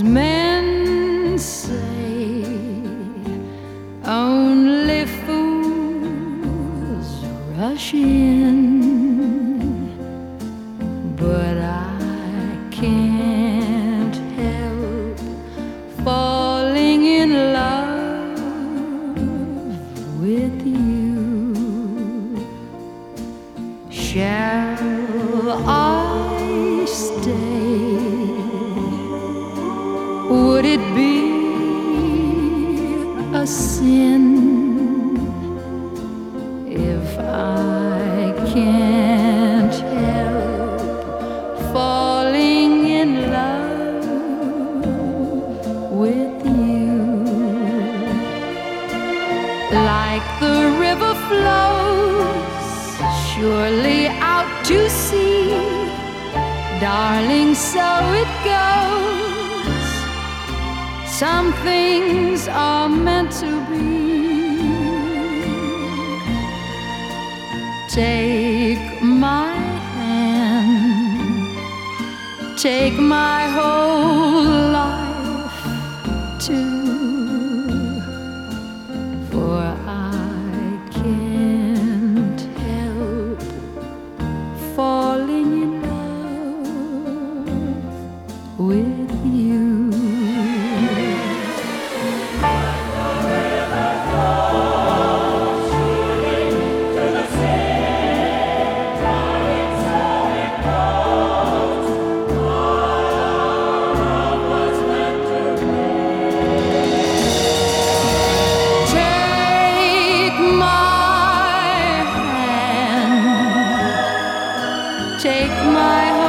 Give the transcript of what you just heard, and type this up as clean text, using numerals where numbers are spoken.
Men say only fools rush in, but I can't help falling in love with you. Shall I stay? Would it be a sin if I can't help falling in love with you? Like the river flows surely out to sea, darling, so it goes. Some things are meant to be. Take my hand, take my whole life too, for I can't help falling in love with you. Take my